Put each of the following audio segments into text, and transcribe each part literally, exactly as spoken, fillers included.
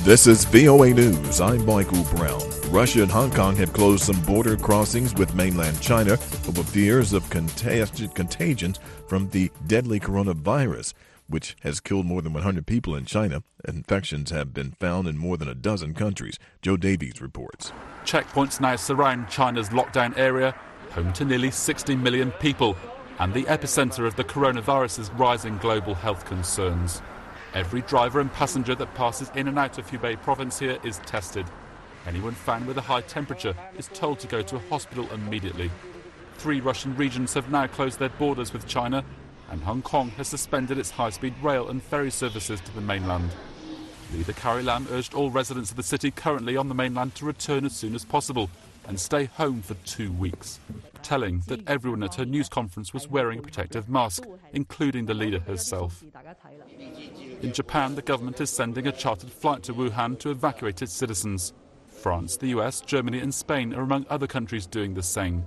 This is V O A News. I'm Michael Brown. Russia and Hong Kong have closed some border crossings with mainland China over fears of contested contagion from the deadly coronavirus, which has killed more than one hundred people in China. Infections have been found in more than a dozen countries. Joe Davies reports. Checkpoints now surround China's lockdown area, home to nearly sixty million people, and the epicenter of the coronavirus's rising global health concerns. Every driver and passenger that passes in and out of Hubei province here is tested. Anyone found with a high temperature is told to go to a hospital immediately. Three Russian regions have now closed their borders with China, and Hong Kong has suspended its high-speed rail and ferry services to the mainland. Leader Carrie Lam urged all residents of the city currently on the mainland to return as soon as possible and stay home for two weeks, telling that everyone at her news conference was wearing a protective mask, including the leader herself. In Japan, the government is sending a chartered flight to Wuhan to evacuate its citizens. France, the U S, Germany and Spain are among other countries doing the same.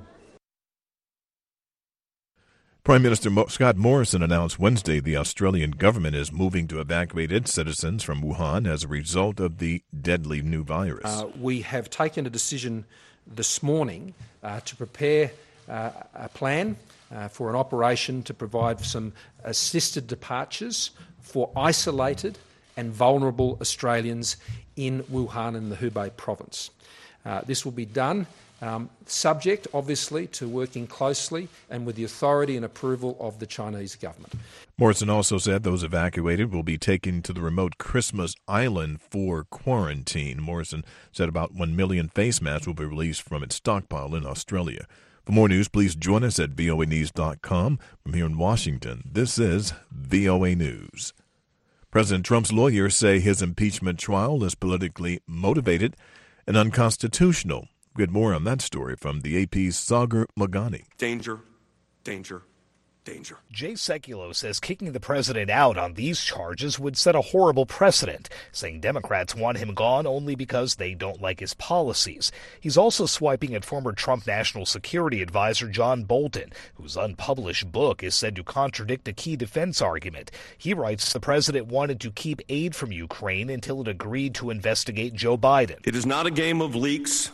Prime Minister Scott Morrison announced Wednesday the Australian government is moving to evacuate its citizens from Wuhan as a result of the deadly new virus. Uh, we have taken a decision this morning uh, to prepare uh, a plan uh, for an operation to provide some assisted departures for isolated and vulnerable Australians in Wuhan in the Hubei province. Uh, this will be done um, subject, obviously, to working closely and with the authority and approval of the Chinese government. Morrison also said those evacuated will be taken to the remote Christmas Island for quarantine. Morrison said about one million face masks will be released from its stockpile in Australia. For more news, please join us at V O A news dot com. From here in Washington, this is V O A News. President Trump's lawyers say his impeachment trial is politically motivated and unconstitutional. Get more on that story from the A P's Sagar Magani. Danger, danger, danger. Jay Sekulow says kicking the president out on these charges would set a horrible precedent, saying Democrats want him gone only because they don't like his policies. He's also swiping at former Trump National Security Advisor John Bolton, whose unpublished book is said to contradict a key defense argument. He writes the president wanted to keep aid from Ukraine until it agreed to investigate Joe Biden. It is not a game of leaks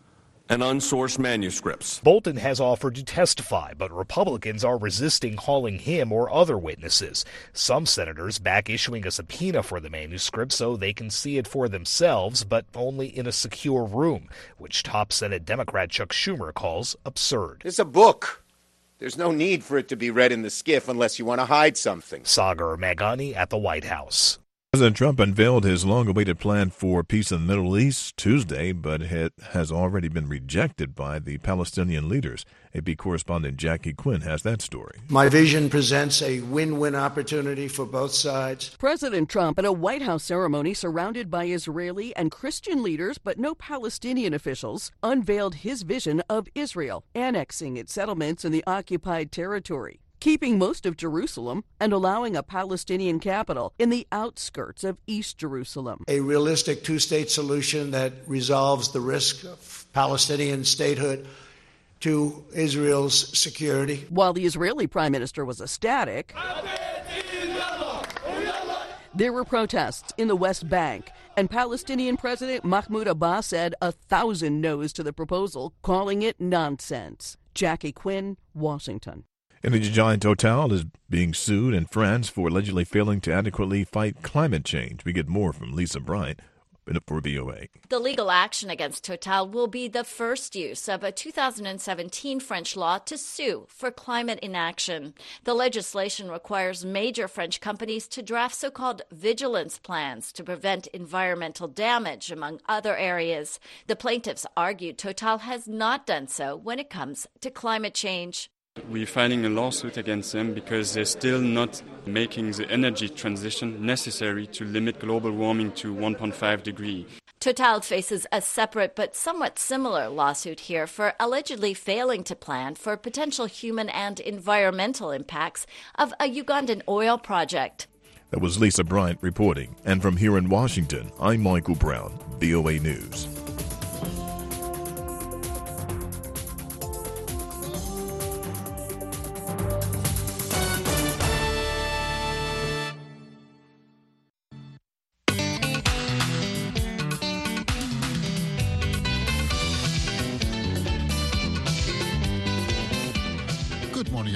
and unsourced manuscripts. Bolton has offered to testify, but Republicans are resisting hauling him or other witnesses. Some senators back issuing a subpoena for the manuscript so they can see it for themselves, but only in a secure room, which top Senate Democrat Chuck Schumer calls absurd. It's a book. There's no need for it to be read in the skiff unless you want to hide something. Sagar Magani at the White House. President Trump unveiled his long-awaited plan for peace in the Middle East Tuesday, but it has already been rejected by the Palestinian leaders. A P correspondent Jackie Quinn has that story. My vision presents a win-win opportunity for both sides. President Trump at a White House ceremony surrounded by Israeli and Christian leaders, but no Palestinian officials, unveiled his vision of Israel, annexing its settlements in the occupied territory, keeping most of Jerusalem and allowing a Palestinian capital in the outskirts of East Jerusalem. A realistic two-state solution that resolves the risk of Palestinian statehood to Israel's security. While the Israeli prime minister was ecstatic, there were protests in the West Bank, and Palestinian President Mahmoud Abbas said a thousand no's to the proposal, calling it nonsense. Jackie Quinn, Washington. Energy giant Total is being sued in France for allegedly failing to adequately fight climate change. We get more from Lisa Bryant for V O A. The legal action against Total will be the first use of a two thousand seventeen French law to sue for climate inaction. The legislation requires major French companies to draft so-called vigilance plans to prevent environmental damage, among other areas. The plaintiffs argued Total has not done so when it comes to climate change. We're filing a lawsuit against them because they're still not making the energy transition necessary to limit global warming to one point five degrees. Total faces a separate but somewhat similar lawsuit here for allegedly failing to plan for potential human and environmental impacts of a Ugandan oil project. That was Lisa Bryant reporting. And from here in Washington, I'm Michael Brown, V O A News.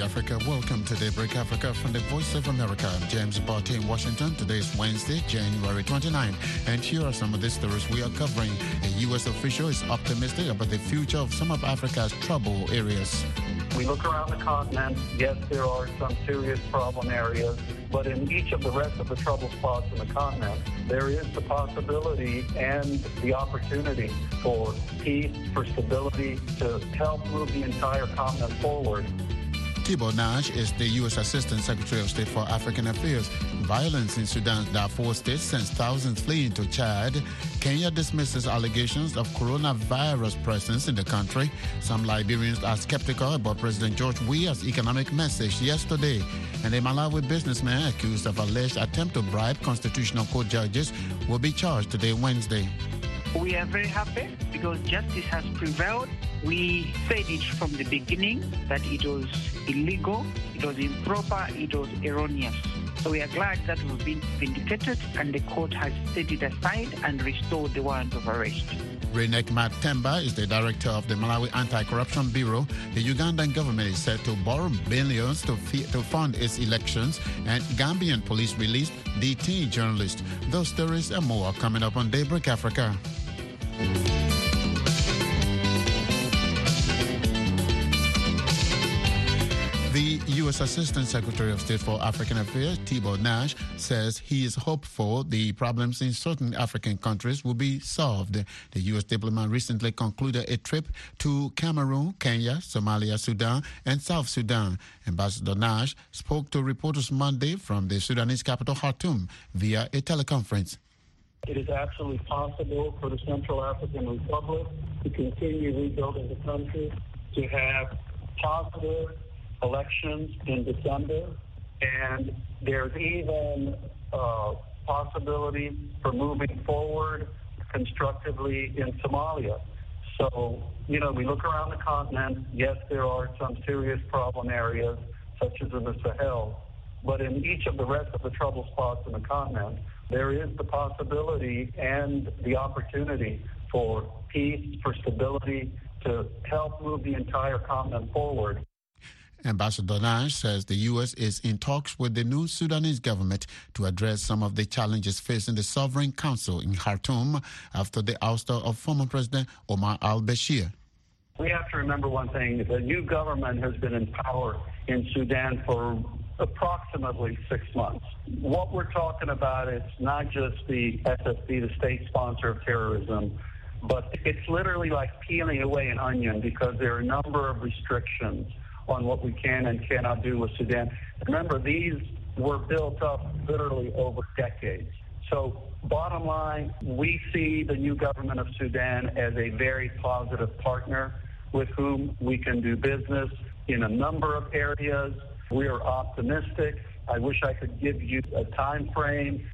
Africa. Welcome to Daybreak Africa from the Voice of America. I'm James Barty in Washington. Today is Wednesday, January twenty-ninth. And here are some of the stories we are covering. A U S official is optimistic about the future of some of Africa's trouble areas. We look around the continent. Yes, there are some serious problem areas, but in each of the rest of the trouble spots in the continent, there is the possibility and the opportunity for peace, for stability, to help move the entire continent forward. Thibault Nash is the U S Assistant Secretary of State for African Affairs. Violence in Sudan's Darfur state sends thousands fleeing to Chad. Kenya dismisses allegations of coronavirus presence in the country. Some Liberians are skeptical about President George Weah's economic message yesterday. And a Malawi businessman accused of alleged attempt to bribe Constitutional Court judges will be charged today, Wednesday. We are very happy because justice has prevailed. We said it from the beginning that it was illegal, it was improper, it was erroneous. So we are glad that we've been vindicated and the court has set it aside and restored the warrant of arrest. Reinek Matemba is the director of the Malawi Anti-Corruption Bureau. The Ugandan government is set to borrow billions to, fee- to fund its elections, and Gambian police released detained journalists. Those stories and more are coming up on Daybreak Africa. The U S Assistant Secretary of State for African Affairs, Thibault Nash, says he is hopeful the problems in certain African countries will be solved. The U S diplomat recently concluded a trip to Cameroon, Kenya, Somalia, Sudan, and South Sudan. Ambassador Nash spoke to reporters Monday from the Sudanese capital, Khartoum, via a teleconference. It is absolutely possible for the Central African Republic to continue rebuilding the country, to have positive elections in December, and there's even a possibility for moving forward constructively in Somalia. So, you know, we look around the continent. Yes, there are some serious problem areas, such as in the Sahel, but in each of the rest of the trouble spots in the continent, there is the possibility and the opportunity for peace, for stability, to help move the entire continent forward. Ambassador Nash says the U S is in talks with the new Sudanese government to address some of the challenges facing the Sovereign Council in Khartoum after the ouster of former President Omar al-Bashir. We have to remember one thing. The new government has been in power in Sudan for approximately six months. What we're talking about is not just the S S B, the state sponsor of terrorism, but it's literally like peeling away an onion because there are a number of restrictions on what we can and cannot do with Sudan. Remember, these were built up literally over decades. So bottom line, we see the new government of Sudan as a very positive partner with whom we can do business in a number of areas. We are optimistic. I wish I could give you a time frame.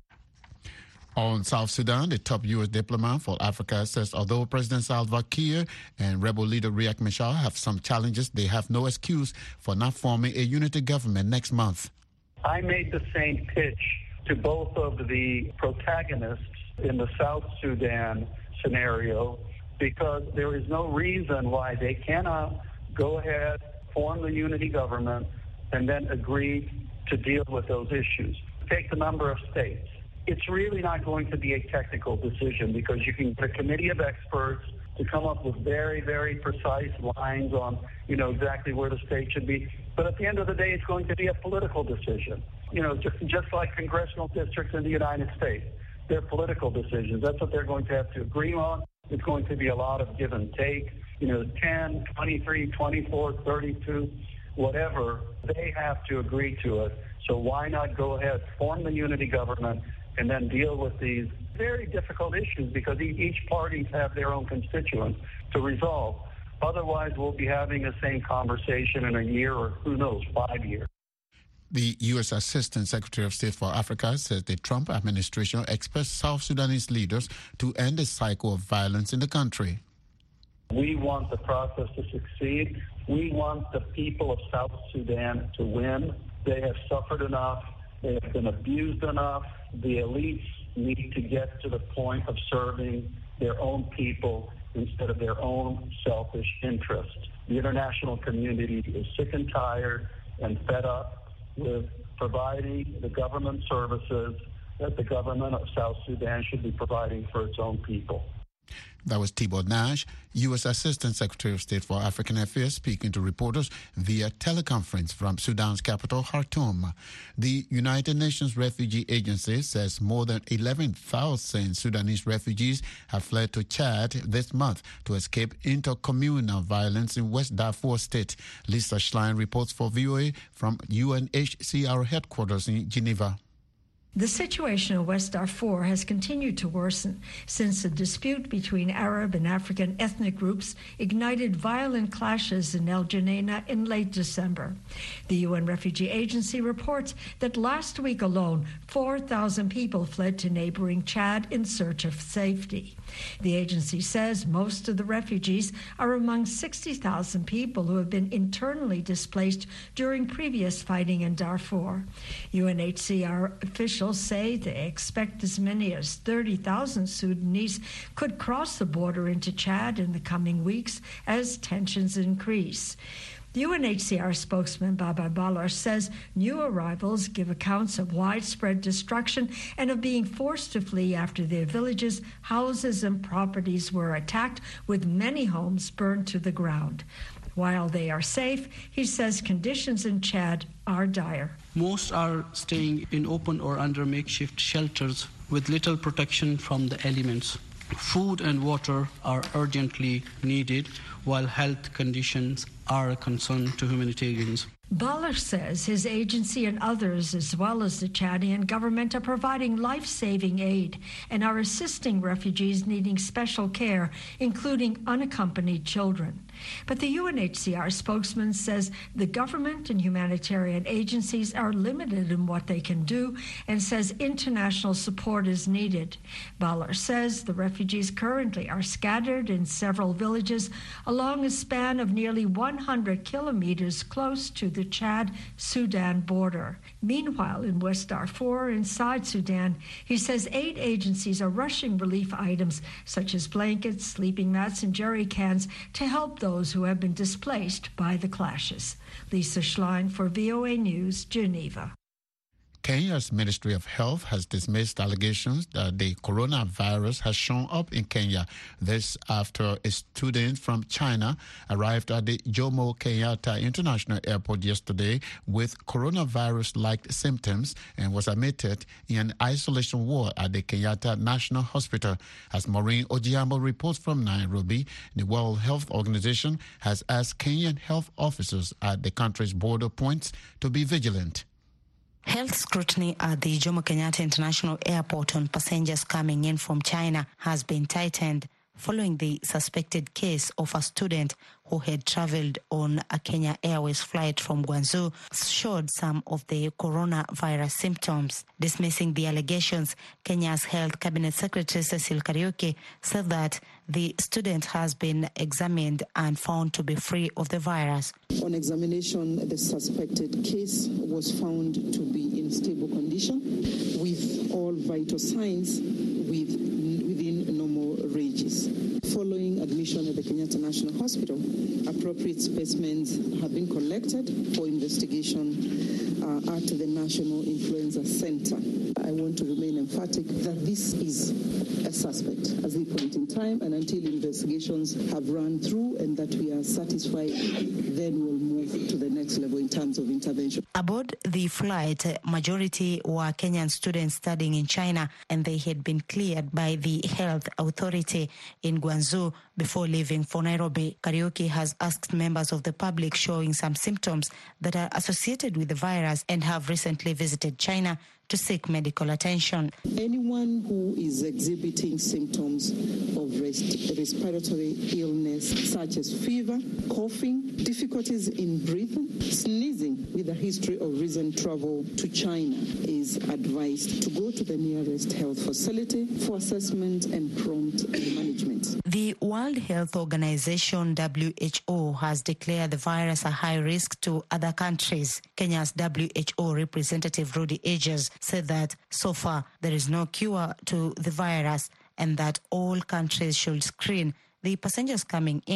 On South Sudan, the top U S diplomat for Africa says although President Salva Kiir and rebel leader Riek Machar have some challenges, they have no excuse for not forming a unity government next month. I made the same pitch to both of the protagonists in the South Sudan scenario because there is no reason why they cannot go ahead, form the unity government, and then agree to deal with those issues. Take the number of states. It's really not going to be a technical decision because you can get a committee of experts to come up with very, very precise lines on, you know, exactly where the state should be. But at the end of the day, it's going to be a political decision. You know, just, just like congressional districts in the United States. They're political decisions. That's what they're going to have to agree on. It's going to be a lot of give and take. You know, ten, twenty-three, twenty-four, thirty-two, whatever, they have to agree to it. So why not go ahead, form the unity government, and then deal with these very difficult issues because each parties have their own constituents to resolve. Otherwise, we'll be having the same conversation in a year or who knows, five years. The U S Assistant Secretary of State for Africa says the Trump administration expects South Sudanese leaders to end the cycle of violence in the country. We want the process to succeed. We want the people of South Sudan to win. They have suffered enough. They have been abused enough. The elites need to get to the point of serving their own people instead of their own selfish interests. The international community is sick and tired. and fed up with providing the government services that the government of South Sudan should be providing for its own people. That was Thibault Nage, U S Assistant Secretary of State for African Affairs, speaking to reporters via teleconference from Sudan's capital, Khartoum. The United Nations Refugee Agency says more than eleven thousand Sudanese refugees have fled to Chad this month to escape intercommunal violence in West Darfur State. Lisa Schlein reports for V O A from U N H C R headquarters in Geneva. The situation in West Darfur has continued to worsen since a dispute between Arab and African ethnic groups ignited violent clashes in El Geneina in late December. The U N Refugee Agency reports that last week alone, four thousand people fled to neighboring Chad in search of safety. The agency says most of the refugees are among sixty thousand people who have been internally displaced during previous fighting in Darfur. U N H C R officials say they expect as many as thirty thousand Sudanese could cross the border into Chad in the coming weeks as tensions increase. The U N H C R spokesman Baba Baloch says new arrivals give accounts of widespread destruction and of being forced to flee after their villages, houses, and properties were attacked, with many homes burned to the ground. While they are safe, he says conditions in Chad are dire. Most are staying in open or under makeshift shelters with little protection from the elements. Food and water are urgently needed, while health conditions are a concern to humanitarians. Baloch says his agency and others, as well as the Chadian government, are providing life-saving aid and are assisting refugees needing special care, including unaccompanied children. But the U N H C R spokesman says the government and humanitarian agencies are limited in what they can do and says international support is needed. Baloch says the refugees currently are scattered in several villages along a span of nearly one hundred kilometers close to the Chad-Sudan border. Meanwhile, in West Darfur, inside Sudan, he says eight agencies are rushing relief items such as blankets, sleeping mats, and jerry cans to help those who have been displaced by the clashes. Lisa Schlein for V O A News, Geneva. Kenya's Ministry of Health has dismissed allegations that the coronavirus has shown up in Kenya. This after a student from China arrived at the Jomo Kenyatta International Airport yesterday with coronavirus-like symptoms and was admitted in an isolation ward at the Kenyatta National Hospital. As Maureen Ojiambo reports from Nairobi, the World Health Organization has asked Kenyan health officers at the country's border points to be vigilant. Health scrutiny at the Jomo Kenyatta International Airport on passengers coming in from China has been tightened following the suspected case of a student who had traveled on a Kenya Airways flight from Guangzhou showed some of the coronavirus symptoms. Dismissing the allegations, Kenya's Health Cabinet Secretary Cecil Kariuki said that the student has been examined and found to be free of the virus. On examination, the suspected case was found to be in stable condition with all vital signs with, within normal ranges. Following admission at the Kenyatta National Hospital, appropriate specimens have been collected for investigation uh, at the National Influenza Center. I want to remain emphatic that this is a suspect at this point in time, and until investigations have run through and that we are satisfied, then we'll move to the next level in terms of intervention. Aboard the flight, majority were Kenyan students studying in China, and they had been cleared by the health authority in Guangzhou before leaving for Nairobi. Kariuki has asked members of the public showing some symptoms that are associated with the virus and have recently visited China to seek medical attention. Anyone who is exhibiting symptoms of rest- respiratory illness such as fever, coughing, difficulties in breathing, sneezing with a history of recent travel to China is advised to go to the nearest health facility for assessment and prompt management. The World Health Organization, W H O, has declared the virus a high risk to other countries. Kenya's W H O representative Rudy Ages said that so far there is no cure to the virus and that all countries should screen the passengers coming in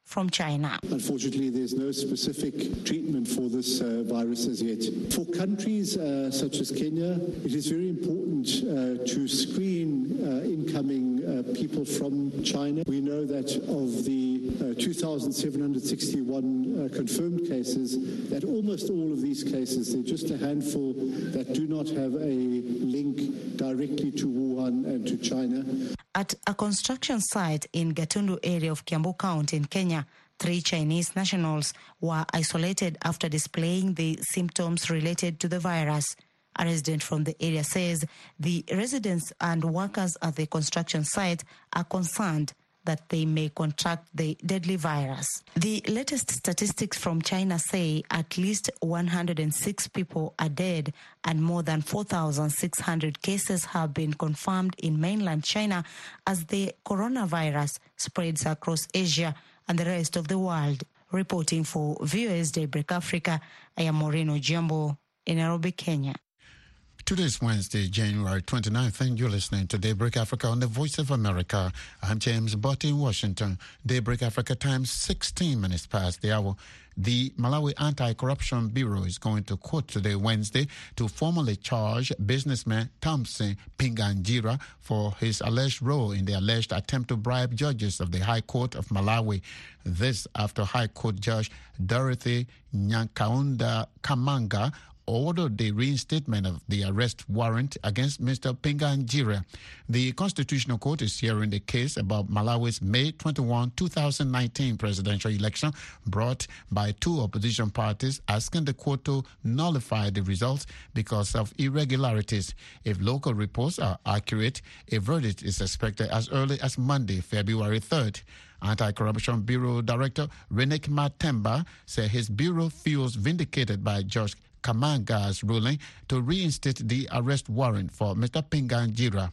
from China. Unfortunately, there's no specific treatment for this uh, virus as yet. For countries uh, such as Kenya, it is very important uh, to screen uh, incoming uh, people from China. We know that of the uh, two thousand seven hundred sixty-one uh, confirmed cases, that almost all of these cases, they're just a handful that do not have a link directly to Wuhan and to China. At a construction site in Gatundu area of Kiambu County in Kenya, three Chinese nationals were isolated after displaying the symptoms related to the virus. A resident from the area says the residents and workers at the construction site are concerned that they may contract the deadly virus. The latest statistics from China say at least one hundred six people are dead and more than four thousand six hundred cases have been confirmed in mainland China as the coronavirus spreads across Asia and the rest of the world. Reporting for V O A's Daybreak Africa, I am Maureen Ojiambo in Nairobi, Kenya. Today is Wednesday, January twenty-ninth, and you're listening to Daybreak Africa on the Voice of America. I'm James Butt in Washington. Daybreak Africa time, sixteen minutes past the hour. The Malawi Anti-Corruption Bureau is going to court today, Wednesday, to formally charge businessman Thompson Pinganjira for his alleged role in the alleged attempt to bribe judges of the High Court of Malawi. This after High Court Judge Dorothy Nyankaunda Kamanga ordered the reinstatement of the arrest warrant against Mister Pinganjira. The Constitutional Court is hearing the case about Malawi's May twenty-first, two thousand nineteen presidential election brought by two opposition parties, asking the court to nullify the results because of irregularities. If local reports are accurate, a verdict is expected as early as Monday, February third. Anti-Corruption Bureau Director Renek Matemba said his bureau feels vindicated by Judge Kamanga's ruling to reinstate the arrest warrant for Mister Pinganjira.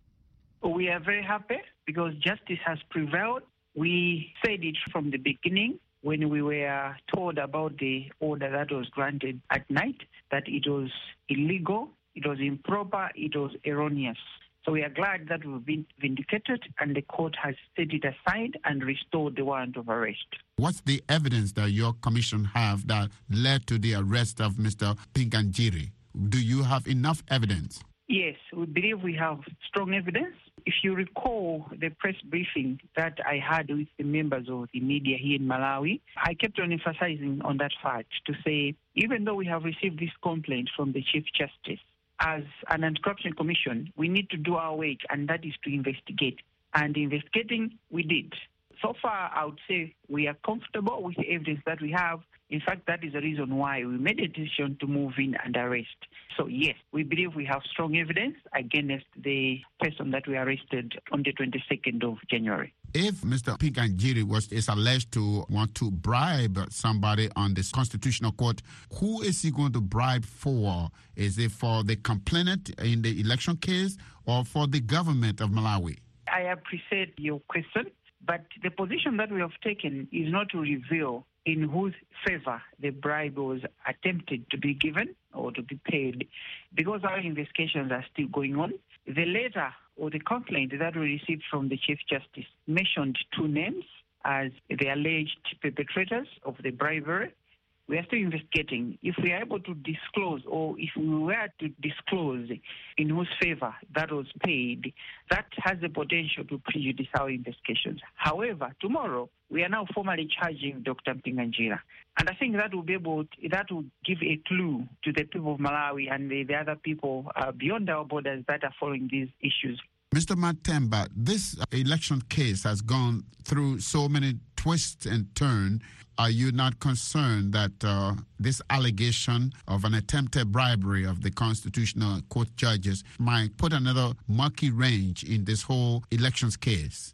We are very happy because justice has prevailed. We said it from the beginning when we were told about the order that was granted at night, that it was illegal, it was improper, it was erroneous. So we are glad that we've been vindicated and the court has set it aside and restored the warrant of arrest. What's the evidence that your commission have that led to the arrest of Mister Pinganjiri? Do you have enough evidence? Yes, we believe we have strong evidence. If you recall the press briefing that I had with the members of the media here in Malawi, I kept on emphasizing on that fact to say, even though we have received this complaint from the Chief Justice, as an anti-corruption commission, we need to do our work, and that is to investigate. And investigating, we did. So far, I would say we are comfortable with the evidence that we have. In fact, that is the reason why we made a decision to move in and arrest. So, yes, we believe we have strong evidence against the person that we arrested on the twenty-second of January. If Mister Pinganjiri was is alleged to want to bribe somebody on this constitutional court, who is he going to bribe for? Is it for the complainant in the election case or for the government of Malawi? I appreciate your question, but the position that we have taken is not to reveal in whose favor the bribe was attempted to be given or to be paid, because our investigations are still going on. The letter or the complaint that we received from the Chief Justice mentioned two names as the alleged perpetrators of the bribery. We are still investigating. If we are able to disclose, or if we were to disclose in whose favor that was paid, that has the potential to prejudice our investigations. However, tomorrow, we are now formally charging Doctor Pinganjira. And I think that will be able to, that will give a clue to the people of Malawi and the, the other people uh, beyond our borders that are following these issues. Mister Matemba, this election case has gone through so many twists and turns. Are you not concerned that uh, this allegation of an attempted bribery of the Constitutional Court judges might put another murky wrench in this whole elections case?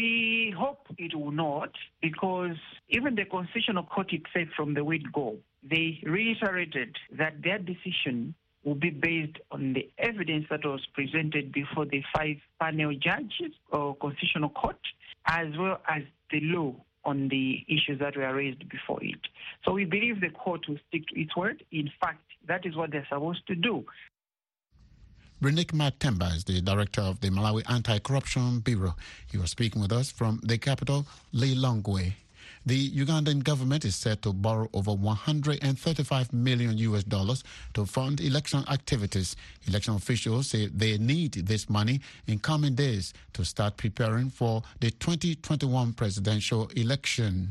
We hope it will not, because even the Constitutional Court itself from the word go, they reiterated that their decision will be based on the evidence that was presented before the five panel judges or Constitutional Court, as well as the law on the issues that were raised before it. So we believe the court will stick to its word. In fact, that is what they're supposed to do. Renek Matemba is the director of the Malawi Anti-Corruption Bureau. He was speaking with us from the capital, Lilongwe. The Ugandan government is set to borrow over one hundred thirty-five million U S dollars to fund election activities. Election officials say they need this money in coming days to start preparing for the twenty twenty-one presidential election.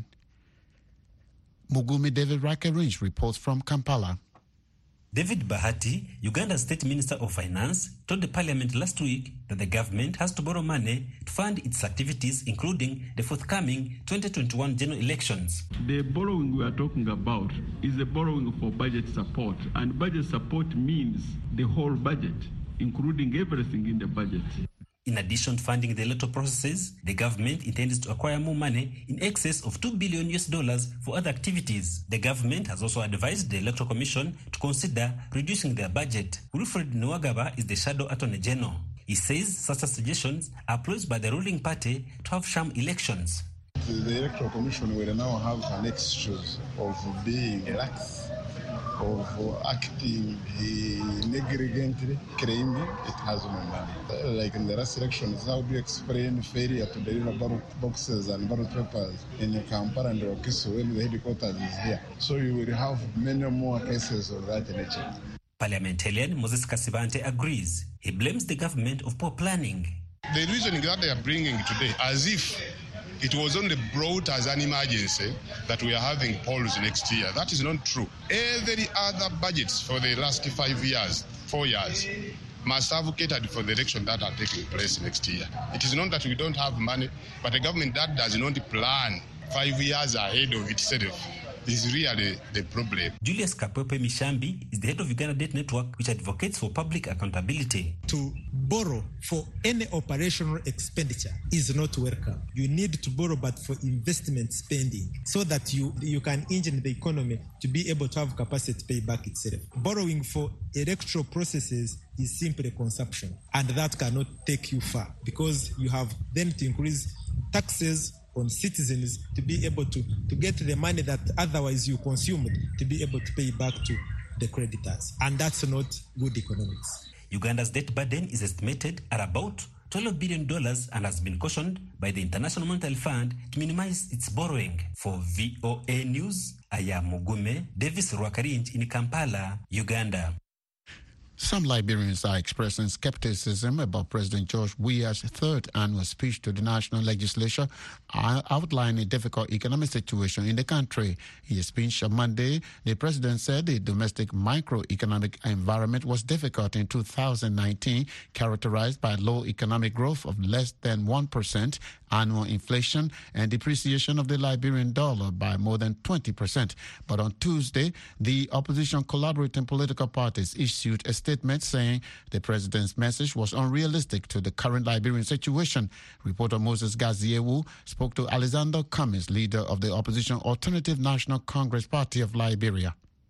Mugumi David Rakerange reports from Kampala. David Bahati, Uganda's State Minister of Finance, told the parliament last week that the government has to borrow money to fund its activities, including the forthcoming twenty twenty-one general elections. The borrowing we are talking about is a borrowing for budget support, and budget support means the whole budget, including everything in the budget. In addition to funding the electoral processes, the government intends to acquire more money in excess of two billion U S dollars for other activities. The government has also advised the Electoral Commission to consider reducing their budget. Wilfred Nwagaba is the Shadow Attorney General. He says such suggestions are posed by the ruling party to have sham elections. The Electoral Commission will now have an excuse of being lax, of acting negligently, claiming it has no money. Like in the last elections, how do you explain failure to deliver ballot boxes and ballot papers in Kampala and Wakiso when the headquarters is here? So you will have many more cases of that nature. Parliamentarian Moses Kasibante agrees. He blames the government of poor planning. The reasoning that they are bringing today, as if it was only brought as an emergency that we are having polls next year. That is not true. Every other budgets for the last five years, four years, must have catered for the election that are taking place next year. It is not that we don't have money, but a government that does not plan five years ahead of itself is really the problem. Julius Kapepe Mishambi is the head of Uganda Debt Network, which advocates for public accountability. To borrow for any operational expenditure is not welcome. You need to borrow, but for investment spending, so that you, you can engine the economy to be able to have capacity to pay back itself. Borrowing for electoral processes is simply consumption, and that cannot take you far, because you have then to increase taxes on citizens to be able to, to get the money that otherwise you consumed to be able to pay back to the creditors. And that's not good economics. Uganda's debt burden is estimated at about twelve billion dollars and has been cautioned by the International Monetary Fund to minimize its borrowing. For V O A News, I am Mugume Davis Rwakarinj in Kampala, Uganda. Some Liberians are expressing skepticism about President George Weah's third annual speech to the national legislature, outlining a difficult economic situation in the country. In his speech on Monday, the president said the domestic microeconomic environment was difficult in two thousand nineteen, characterized by low economic growth of less than one percent, annual inflation, and depreciation of the Liberian dollar by more than twenty percent. But on Tuesday, the opposition collaborating political parties issued a statement saying the president's message was unrealistic to the current Liberian situation. Reporter Moses Gaziewu spoke to Alexander Cummins, leader of the opposition Alternative National Congress Party of Liberia.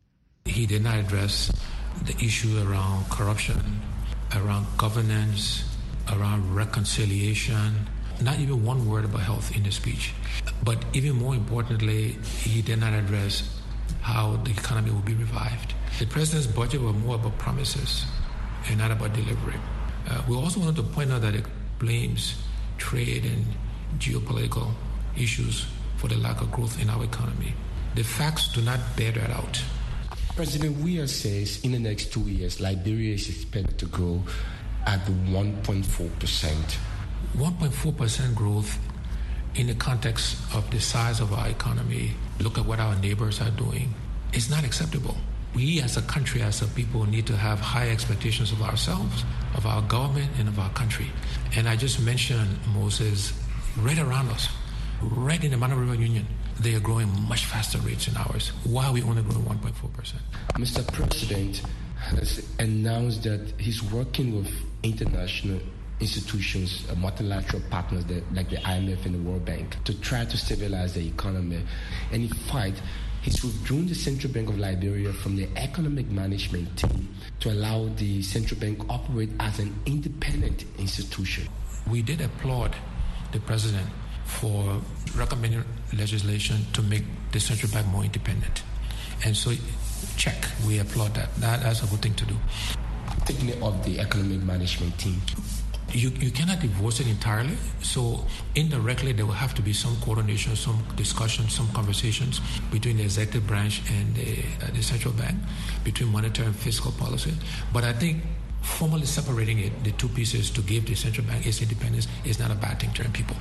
He did not address the issue around corruption, around governance, around reconciliation. Not even one word about health in the speech. But even more importantly, he did not address how the economy will be revived. The president's budget was more about promises and not about delivery. Uh, we also wanted to point out that it blames trade and geopolitical issues for the lack of growth in our economy. The facts do not bear that out. President Weah says in the next two years, Liberia is expected to grow at one point four percent. one point four percent growth in the context of the size of our economy, look at what our neighbors are doing, it's not acceptable. We as a country, as a people, need to have high expectations of ourselves, of our government, and of our country. And I just mentioned, Moses, right around us, right in the Mana River Union, they are growing much faster rates than ours. Why are we only growing one point four percent? Mister President has announced that he's working with international institutions, uh, multilateral partners that, like the I M F and the World Bank, to try to stabilize the economy. And in fact, he's withdrawn the Central Bank of Liberia from the economic management team to allow the Central Bank operate as an independent institution. We did applaud the president for recommending legislation to make the Central Bank more independent. And so, check, we applaud that. that that's a good thing to do. Taking it off the economic management team. You, you cannot divorce it entirely. So indirectly, there will have to be some coordination, some discussion, some conversations between the executive branch and the, uh, the central bank, between monetary and fiscal policy. But I think formally separating it, the two pieces, to give the central bank its independence is not a bad thing to people.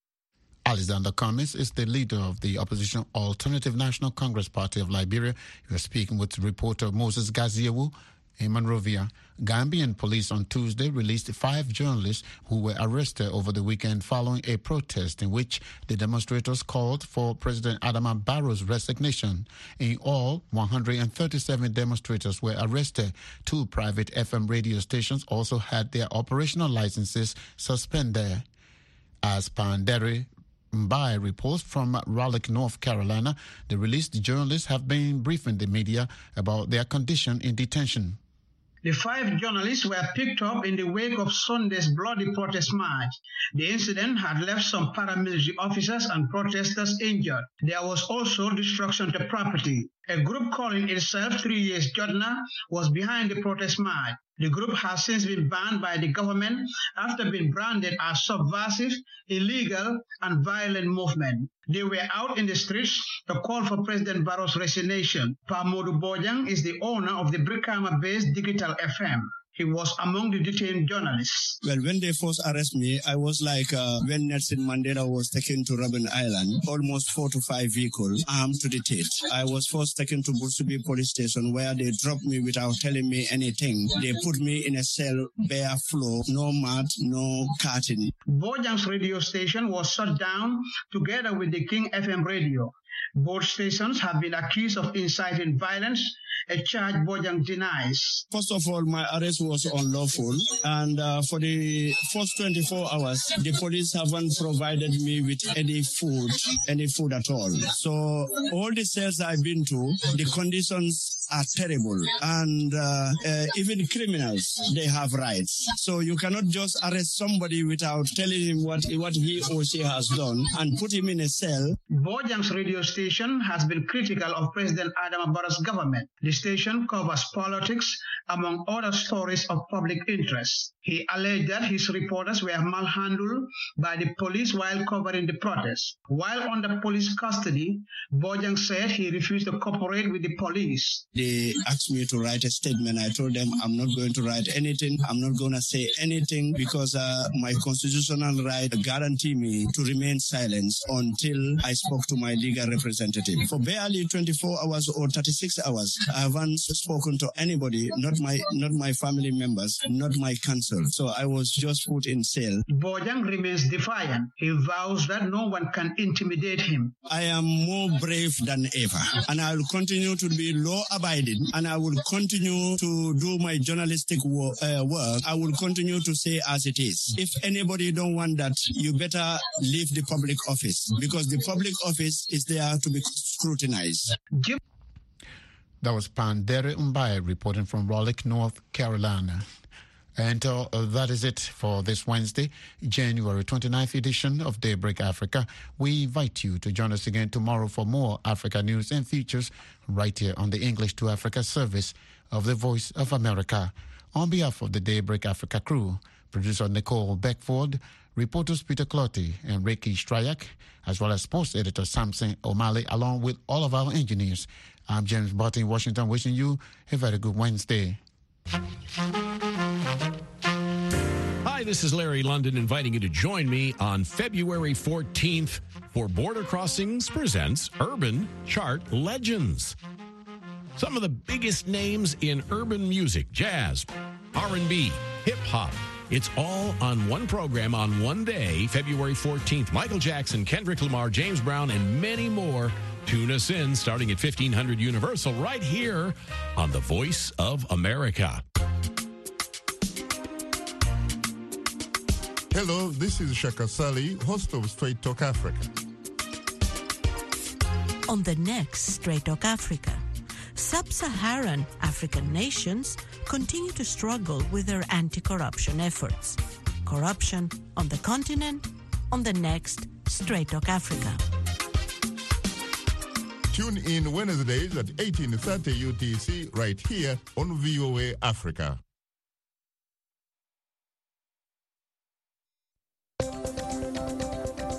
Alexander Cummings is the leader of the opposition Alternative National Congress Party of Liberia. You are speaking with reporter Moses Gaziewu in Monrovia. Gambian police on Tuesday released five journalists who were arrested over the weekend following a protest in which the demonstrators called for President Adama Barrow's resignation. In all, one hundred thirty-seven demonstrators were arrested. Two private F M radio stations also had their operational licenses suspended. As Pandere Mbai reports from Raleigh, North Carolina, the released journalists have been briefing the media about their condition in detention. The five journalists were picked up in the wake of Sunday's bloody protest march. The incident had left some paramilitary officers and protesters injured. There was also destruction to property. A group calling itself Three Years Jodna was behind the protest march. The group has since been banned by the government after being branded as subversive, illegal, and violent movement. They were out in the streets to call for President Barrow's resignation. Pamodu Bojang is the owner of the Brikama-based Digital F M. He was among the detained journalists. Well, when they first arrested me, I was like uh, when Nelson Mandela was taken to Robben Island, almost four to five vehicles armed to the teeth. I was first taken to Bursubi police station where they dropped me without telling me anything. They put me in a cell, bare floor, no mat, no curtain. Bojang's radio station was shut down together with the King F M radio. Both stations have been accused of inciting violence, a charge Bojang denies. First of all, my arrest was unlawful, and uh, for the first twenty-four hours, the police haven't provided me with any food, any food at all. So all the cells I've been to, the conditions are terrible, and uh, uh, even criminals, they have rights. So you cannot just arrest somebody without telling him what, what he or she has done and put him in a cell. Bojang's radio station has been critical of President Adama Barrow's government. The station covers politics, among other stories of public interest. He alleged that his reporters were malhandled by the police while covering the protest. While under police custody, Bojang said he refused to cooperate with the police. They asked me to write a statement. I told them I'm not going to write anything. I'm not going to say anything because uh, my constitutional right guarantee me to remain silent until I spoke to my legal representative. For barely twenty-four hours or thirty-six hours, I haven't spoken to anybody, not my not my family members, not my counsel. So I was just put in cell. Bojang remains defiant. He vows that no one can intimidate him. I am more brave than ever, and I will continue to be law-abiding, and I will continue to do my journalistic work, uh, work. I will continue to say as it is. If anybody don't want that, you better leave the public office, because the public office is there to be scrutinized. That was Pandere Mbai reporting from Raleigh, North Carolina. And uh, that is it for this Wednesday, January twenty-ninth edition of Daybreak Africa. We invite you to join us again tomorrow for more Africa news and features right here on the English to Africa service of the Voice of America. On behalf of the Daybreak Africa crew, producer Nicole Beckford, reporters Peter Clotty and Ricky Stryak, as well as sports editor Samson O'Malley, along with all of our engineers, I'm James Barton in Washington, wishing you a very good Wednesday. Hi, this is Larry London, inviting you to join me on February fourteenth for Border Crossings Presents Urban Chart Legends. Some of the biggest names in urban music, jazz, R and B, hip-hop. It's all on one program on one day, February fourteenth. Michael Jackson, Kendrick Lamar, James Brown, and many more. Tune us in starting at fifteen hundred Universal right here on the Voice of America. Hello, this is Shaka Sali, host of Straight Talk Africa. On the next Straight Talk Africa, sub-Saharan African nations continue to struggle with their anti-corruption efforts. Corruption on the continent, on the next Straight Talk Africa. Tune in Wednesdays at eighteen thirty U T C right here on V O A Africa.